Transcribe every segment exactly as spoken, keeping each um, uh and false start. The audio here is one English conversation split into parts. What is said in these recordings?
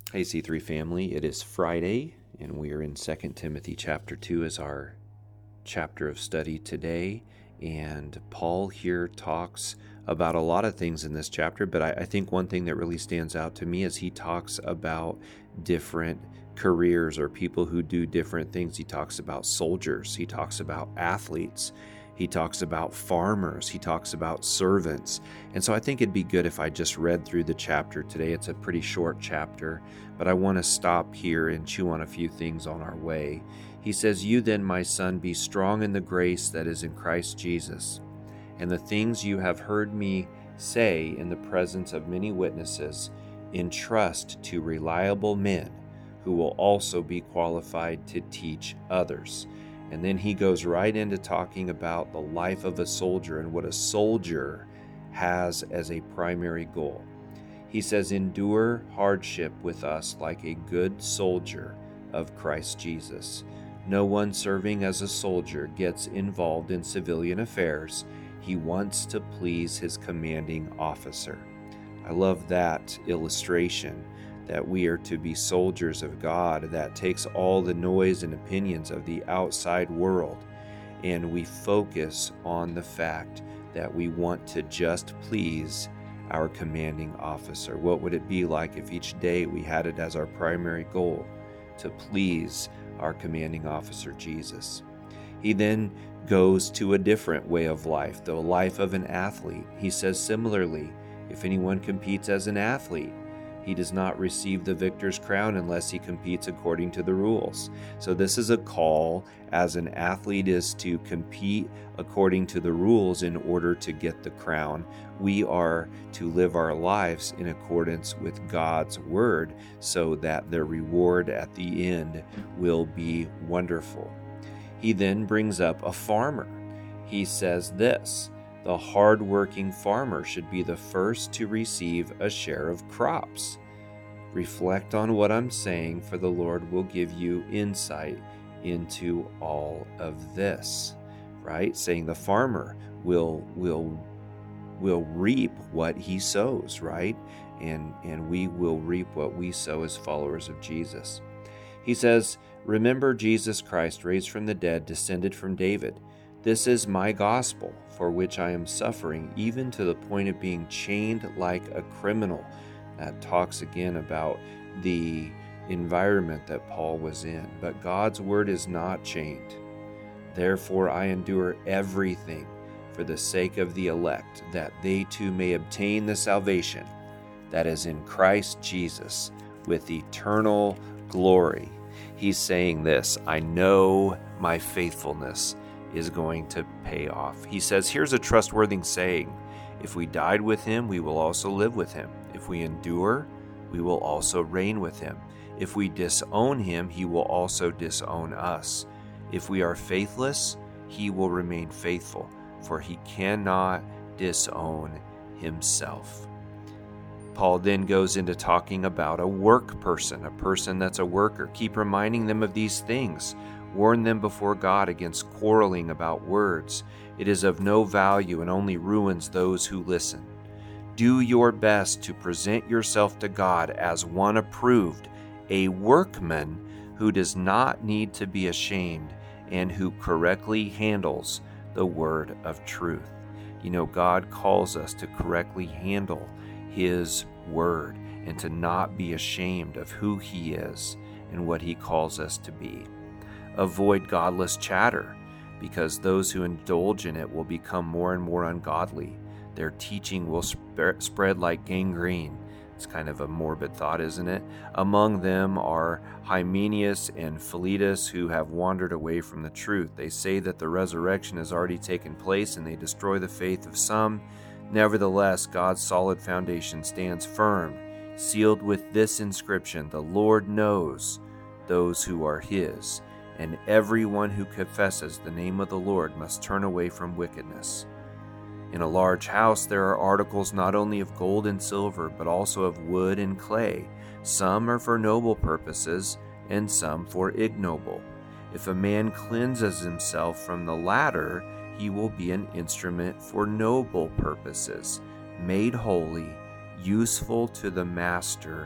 Hey C three family, it is Friday and we are in Second Timothy chapter two as our chapter of study today. And Paul here talks about a lot of things in this chapter, but I, I think one thing that really stands out to me is he talks about different careers or people who do different things. He talks about soldiers, he talks about athletes, he talks about farmers, he talks about servants. And so I think it'd be good if I just read through the chapter today. It's a pretty short chapter, but I want to stop here and chew on a few things on our way. He says, "You then, my son, be strong in the grace that is in Christ Jesus, and the things you have heard me say in the presence of many witnesses, entrust to reliable men who will also be qualified to teach others." And then he goes right into talking about the life of a soldier and what a soldier has as a primary goal. He says, "Endure hardship with us like a good soldier of Christ Jesus. No one serving as a soldier gets involved in civilian affairs. He wants to please his commanding officer." I love that illustration, that we are to be soldiers of God. That takes all the noise and opinions of the outside world, and we focus on the fact that we want to just please our commanding officer. What would it be like if each day we had it as our primary goal to please our commanding officer, Jesus? He then goes to a different way of life, the life of an athlete. He says, similarly, if anyone competes as an athlete, he does not receive the victor's crown unless he competes according to the rules. So this is a call as an athlete is to compete according to the rules in order to get the crown. We are to live our lives in accordance with God's word so that the reward at the end will be wonderful. He then brings up a farmer. He says this, "The hard-working farmer should be the first to receive a share of crops." Reflect on what I'm saying, for the Lord will give you insight into all of this, right? Saying the farmer will will will reap what he sows, right? And and we will reap what we sow as followers of Jesus. He says, "Remember Jesus Christ, raised from the dead, descended from David. This is my gospel, for which I am suffering, even to the point of being chained like a criminal." That talks again about the environment that Paul was in. But God's word is not chained. "Therefore I endure everything for the sake of the elect, that they too may obtain the salvation that is in Christ Jesus with eternal glory." He's saying this, I know my faithfulness is going to pay off. He says, here's a trustworthy saying, if we died with him, we will also live with him. If we endure, we will also reign with him. If we disown him, he will also disown us. If we are faithless, he will remain faithful, for he cannot disown himself. Paul then goes into talking about a work person, a person that's a worker. Keep reminding them of these things. Warn them before God against quarreling about words. It is of no value and only ruins those who listen. Do your best to present yourself to God as one approved, a workman who does not need to be ashamed and who correctly handles the word of truth. You know, God calls us to correctly handle his word and to not be ashamed of who he is and what he calls us to be. Avoid godless chatter, because those who indulge in it will become more and more ungodly. Their teaching will sp- spread like gangrene. It's kind of a morbid thought, isn't it? Among them are Hymenaeus and Philetus, who have wandered away from the truth. They say that the resurrection has already taken place, and they destroy the faith of some. Nevertheless, God's solid foundation stands firm, sealed with this inscription, "The Lord knows those who are his, and everyone who confesses the name of the Lord must turn away from wickedness." In a large house there are articles not only of gold and silver, but also of wood and clay. Some are for noble purposes, and some for ignoble. If a man cleanses himself from the latter, he will be an instrument for noble purposes, made holy, useful to the master,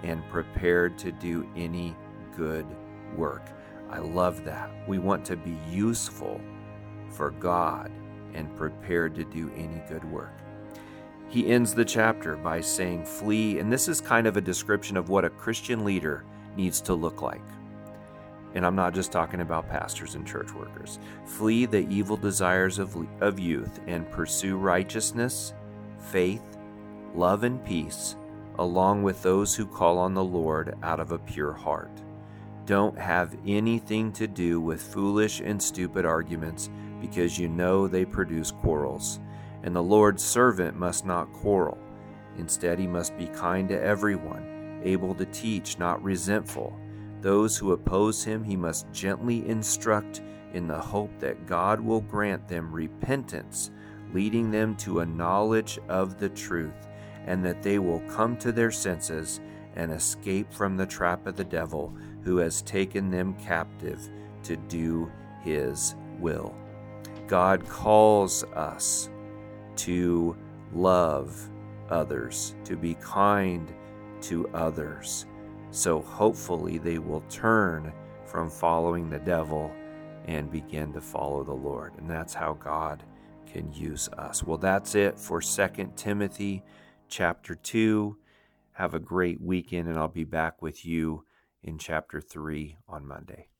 and prepared to do any good work. I love that. We want to be useful for God and prepared to do any good work. He ends the chapter by saying, flee, and this is kind of a description of what a Christian leader needs to look like. And I'm not just talking about pastors and church workers. Flee the evil desires of, of youth and pursue righteousness, faith, love, and peace, along with those who call on the Lord out of a pure heart. Don't have anything to do with foolish and stupid arguments, because you know they produce quarrels. And the Lord's servant must not quarrel. Instead, he must be kind to everyone, able to teach, not resentful. Those who oppose him he must gently instruct in the hope that God will grant them repentance, leading them to a knowledge of the truth, and that they will come to their senses and escape from the trap of the devil, who has taken them captive to do his will. God calls us to love others, to be kind to others. So hopefully they will turn from following the devil and begin to follow the Lord. And that's how God can use us. Well, that's it for Second Timothy chapter two. Have a great weekend, and I'll be back with you in chapter three on Monday.